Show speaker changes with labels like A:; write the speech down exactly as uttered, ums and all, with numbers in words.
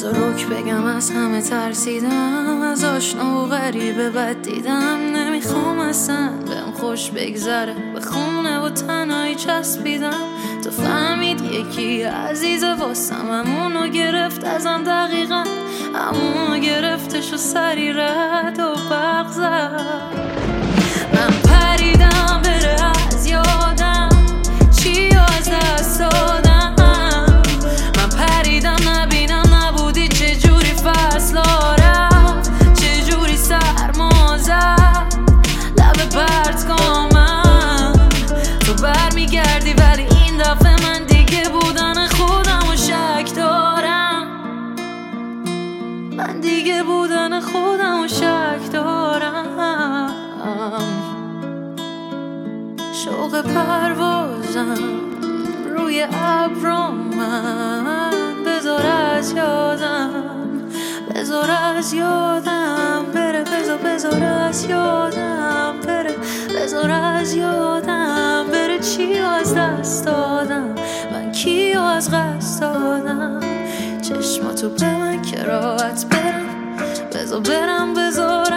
A: بذار رک بگم از همه ترسیدم، از آشنا و غریبه بد دیدم. نمیخوام اصلا بهم خوش بگذره، به خونه و تنهایی چسبیدم. تو فهمید یکی عزیز واسم، همونو گرفت ازم دقیقا، همونو گرفتش و سری رد و برق زد. من پریدم بره از یادم، چی از دست دادم. من پریدم نبینم نبودی، چجوری فصلا رفت، چجوری سرما زد لب پرتگامم. تو برمیگردی ولی این دفعه من دیگه بودن خودم و شک دارم. من دیگه بودن خودم و شک دارم. شوق پروازم روی ابرام، من بذار از یادم، بذار از یادم بره، بذار بذار از یادم بره، بذار از یادم بره. چی از دست دادم من، کی از قصد دادم. چشماتو به من که راحت برم، بذار برم، بذار